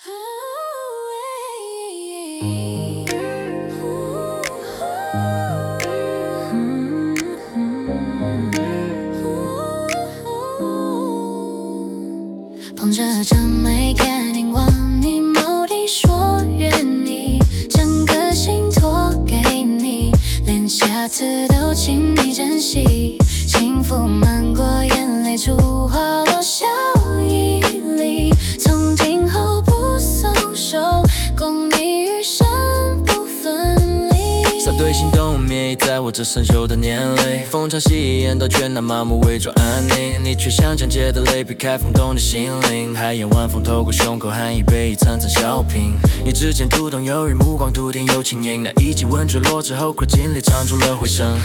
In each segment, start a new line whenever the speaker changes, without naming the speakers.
捧着张眉看凝望你，眸底说愿意将个心托给你，连瑕疵都请你珍惜。幸福漫过眼泪，烛花落笑意里，从今后不松手，共你余生不分离。
洒对心动灭在我这生锈的年泪，风潮戏演到倦，那麻木伪装安宁，你却像皎洁的泪，劈开风动的心灵，海燕晚风透过胸口，含一杯一层层小品。你指尖读懂忧郁，目光笃定又轻盈，那一记吻坠落之后，快尽力唱出了回声。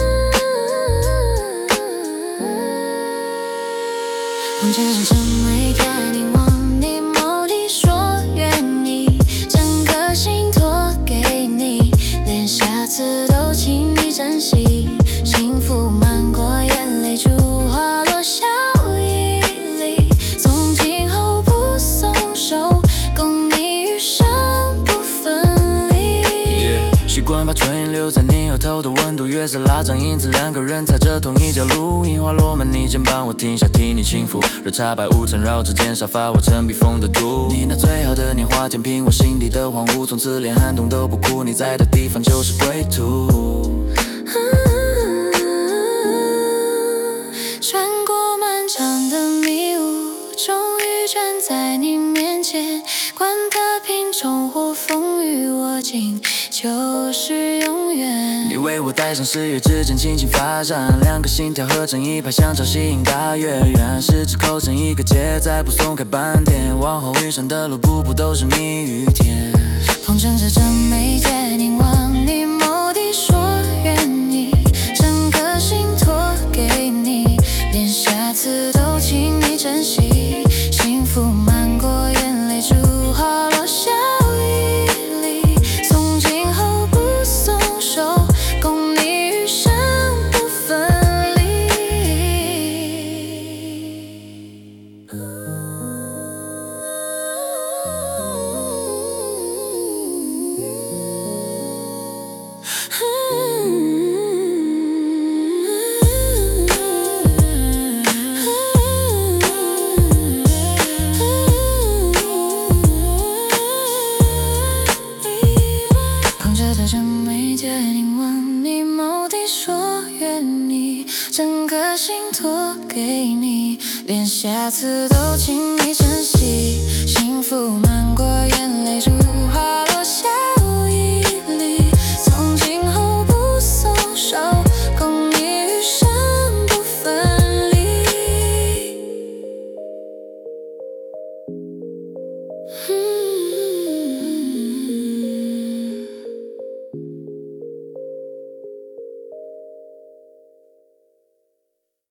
捧着张眉看凝望你，眸底说愿意将个心托给你，连瑕疵都请你珍惜。幸福漫过眼泪，烛花落笑意里，从今后不松手，共你余生不分离。
习惯把春意留在你额头的温度，月色拉长影子，两个人踩着同一条路，樱花落满你肩膀，我停下替你轻抚，热茶白雾缠绕着肩沙发，我曾避风的毒。你那最好的年华填平我心底的荒芜，从此连寒冬都不哭，你在的地方就是归途。
穿过漫长的迷雾，终于站在你面前，管它贫穷或风雨，我敬就是永远。
你为我戴上誓约之间轻轻发展，两个心跳合成一拍，像潮汐映大月，原十指扣成一个结，再不松开半点，往后余生的路步步都是蜜与甜。
风筝着张眉间凝望你，眸底说愿意将个心托给你，连瑕疵都请你珍惜。幸福漫过眼泪，烛花落笑意里，从今后不松手，共你余生不分离。捧着的张眉间凝望你，眸底说愿意将个心托给你，连瑕疵都请你珍惜。幸福漫